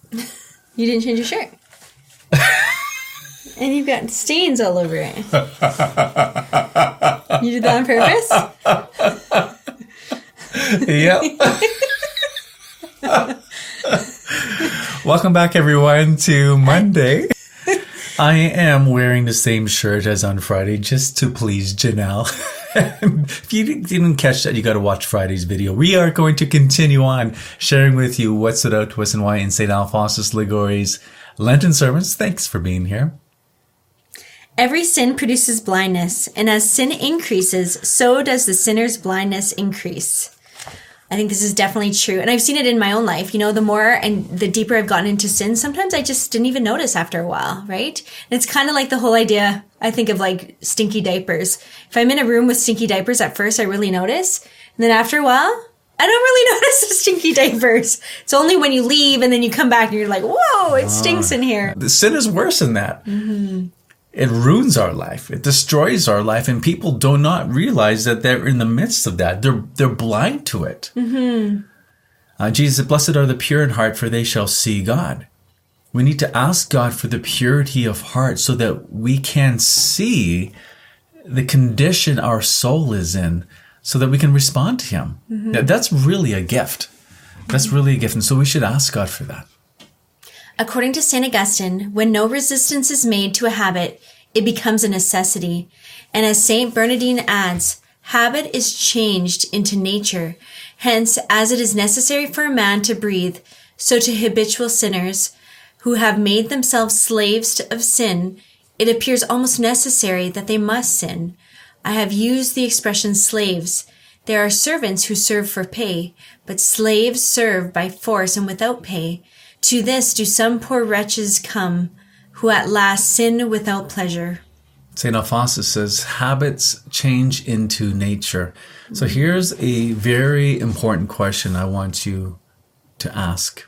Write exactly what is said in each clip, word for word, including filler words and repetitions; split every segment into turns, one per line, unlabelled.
You didn't change your shirt. And you've got stains all over it. You did that on purpose?
Yep. Welcome back, everyone, to Monday. I am wearing the same shirt as on Friday just to please Janelle. If you didn't catch that, you got to watch Friday's video. We are going to continue on sharing with you what stood out to us and why in Saint Alphonsus Liguori's Lenten sermons. Thanks for being here.
Every sin produces blindness, and as sin increases, so does the sinner's blindness increase. I think this is definitely true. And I've seen it in my own life. You know, the more and the deeper I've gotten into sin, sometimes I just didn't even notice after a while, right? And it's kind of like the whole idea, I think, of like stinky diapers. If I'm in a room with stinky diapers, at first I really notice. And then after a while, I don't really notice the stinky diapers. It's only when you leave and then you come back and you're like, whoa, it stinks in here.
The sin is worse than that. Mm-hmm. It ruins our life. It destroys our life. And people do not realize that they're in the midst of that. They're they're blind to it. Mm-hmm. Uh, Jesus said, blessed are the pure in heart, for they shall see God. We need to ask God for the purity of heart so that we can see the condition our soul is in so that we can respond to Him. Mm-hmm. That, that's really a gift. That's really a gift. And so we should ask God for that.
According to Saint Augustine, when no resistance is made to a habit, it becomes a necessity. And as Saint Bernardine adds, habit is changed into nature. Hence, as it is necessary for a man to breathe, so to habitual sinners who have made themselves slaves of sin, it appears almost necessary that they must sin. I have used the expression slaves. There are servants who serve for pay, but slaves serve by force and without pay. To this do some poor wretches come, who at last sin without pleasure.
Saint Alphonsus says, habits change into nature. So here's a very important question I want you to ask.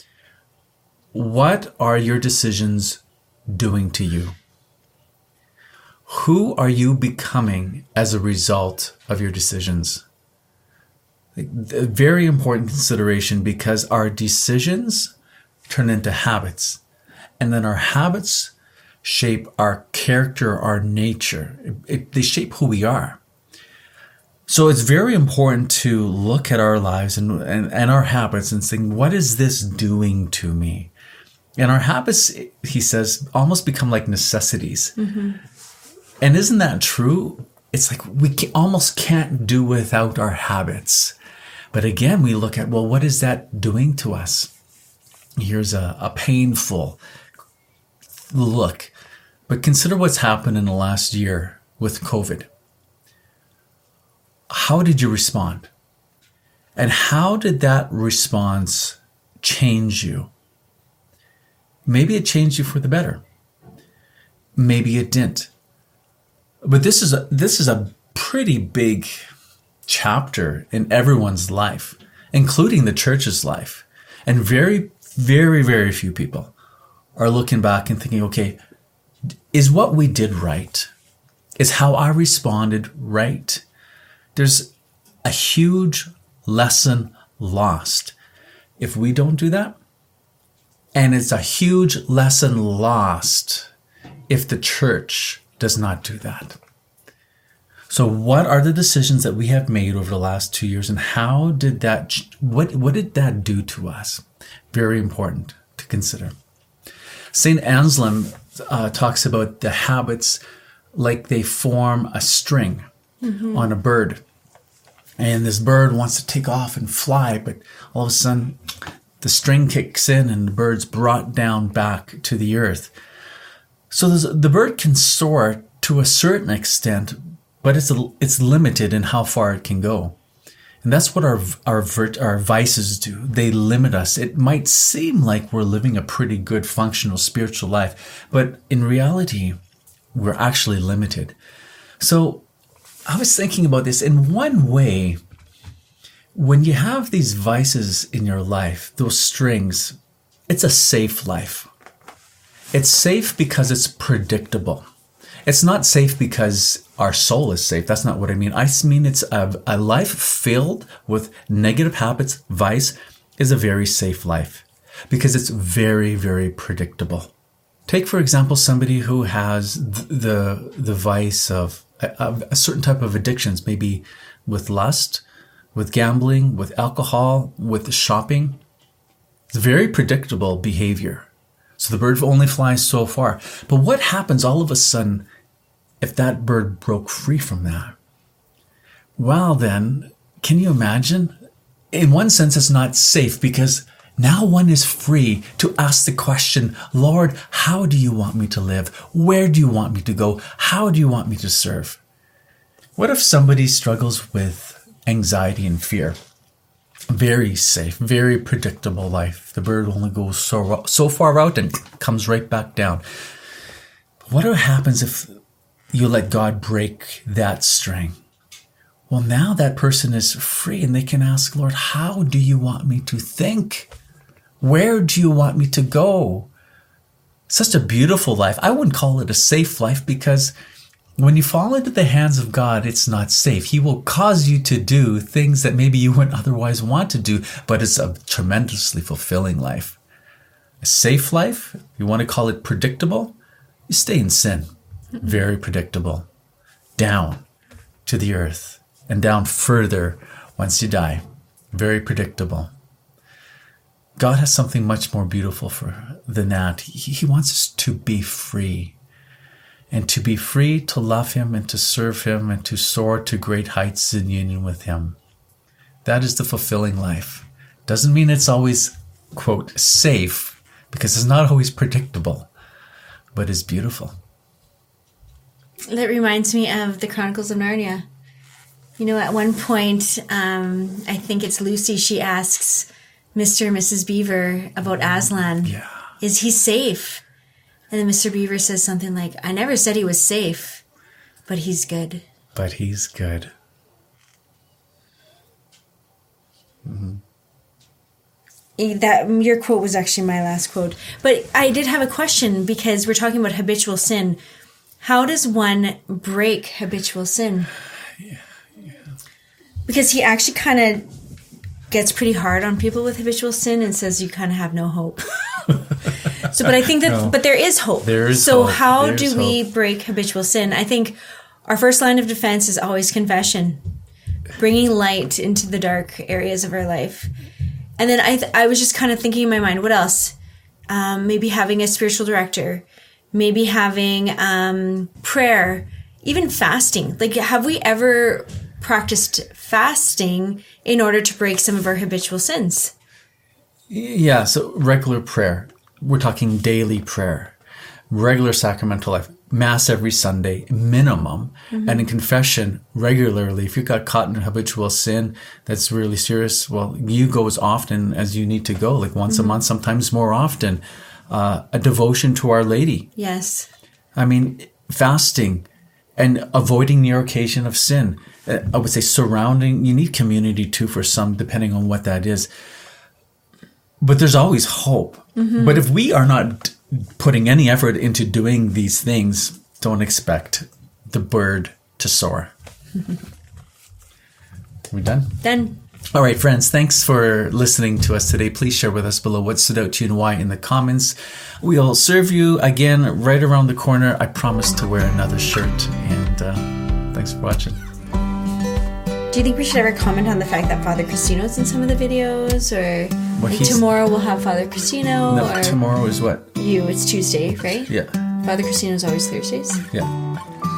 What are your decisions doing to you? Who are you becoming as a result of your decisions? A very important consideration, because our decisions turn into habits. And then our habits shape our character, our nature. It, it, they shape who we are. So it's very important to look at our lives and, and, and our habits and think, what is this doing to me? And our habits, he says, almost become like necessities. Mm-hmm. And isn't that true? It's like we can, almost can't do without our habits. But again, we look at, well, what is that doing to us? Here's a, a painful look. But consider what's happened in the last year with COVID. How did you respond? And how did that response change you? Maybe it changed you for the better. Maybe it didn't. But this is a, this is a pretty big chapter in everyone's life, including the church's life. And very Very, very few people are looking back and thinking, okay, is what we did right? Is how I responded right? There's a huge lesson lost if we don't do that. And it's a huge lesson lost if the church does not do that. So what are the decisions that we have made over the last two years, and how did that, what, what did that do to us? Very important to consider. Saint Anselm uh, talks about the habits like they form a string mm-hmm. on a bird. And this bird wants to take off and fly, but all of a sudden the string kicks in and the bird's brought down back to the earth. So the bird can soar to a certain extent, but it's a, it's limited in how far it can go. And that's what our, our our vices do. They limit us. It might seem like we're living a pretty good, functional, spiritual life, but in reality, we're actually limited. So I was thinking about this. In one way, when you have these vices in your life, those strings, it's a safe life. It's safe because it's predictable. It's not safe because our soul is safe. That's not what I mean. I mean it's a, a life filled with negative habits. Vice is a very safe life. because it's very, very predictable. Take, for example, somebody who has the the vice of a, a certain type of addictions, maybe with lust, with gambling, with alcohol, with shopping. It's very predictable behavior. So the bird only flies so far. But what happens all of a sudden if that bird broke free from that? Well, then, can you imagine? In one sense, it's not safe because now one is free to ask the question, Lord, how do you want me to live? Where do you want me to go? How do you want me to serve? What if somebody struggles with anxiety and fear? Very safe, very predictable life. The bird only goes so, so far out and comes right back down. What happens if you let God break that string? Well, now that person is free and they can ask, Lord, how do you want me to think? Where do you want me to go? Such a beautiful life. I wouldn't call it a safe life because when you fall into the hands of God, it's not safe. He will cause you to do things that maybe you wouldn't otherwise want to do, but it's a tremendously fulfilling life. A safe life, you want to call it predictable, you stay in sin. Very predictable. Down to the earth and down further once you die. Very predictable. God has something much more beautiful for than that. He, he wants us to be free. And to be free to love Him and to serve Him and to soar to great heights in union with Him. That is the fulfilling life. Doesn't mean it's always, quote, safe, because it's not always predictable, but it's beautiful.
That reminds me of the Chronicles of Narnia. You know, at one point, um, I think it's Lucy, she asks Mister and Missus Beaver about Aslan.
Yeah.
Is he safe? And then Mister Beaver says something like, I never said he was safe, but he's good.
But he's good. Mm-hmm.
That your quote was actually my last quote. But I did have a question because we're talking about habitual sin. How does one break habitual sin?
Yeah, yeah.
Because he actually kind of gets pretty hard on people with habitual sin and says you kind of have no hope. So, but I think that, no, but there is hope.
There is
so
hope.
how
There's
do we
hope.
break habitual sin? I think our first line of defense is always confession, bringing light into the dark areas of our life. And then I, th- I was just kind of thinking in my mind, what else? Um, maybe having a spiritual director, maybe having um, prayer, even fasting. Like, have we ever practiced fasting in order to break some of our habitual sins?
Yeah, so regular prayer. We're talking daily prayer, regular sacramental life, Mass every Sunday, minimum, mm-hmm. and in confession regularly. If you got caught in habitual sin that's really serious, well, you go as often as you need to go, like once mm-hmm. a month, sometimes more often. Uh, a devotion to Our Lady.
Yes.
I mean, fasting and avoiding the occasion of sin. Uh, I would say surrounding, you need community too for some, depending on what that is. But there's always hope. Mm-hmm. But if we are not putting any effort into doing these things, don't expect the bird to soar. Are we done?
Done.
All right, friends, thanks for listening to us today. Please share with us below what stood out to you and why in the comments. We'll serve you again right around the corner. I promise to wear another shirt. And uh, thanks for watching.
Do you think we should ever comment on the fact that Father Cristino's in some of the videos? Or
well,
like tomorrow we'll have Father Cristino?
No,
or
tomorrow is what?
You, it's Tuesday, right?
Yeah.
Father Cristino's always Thursdays?
Yeah.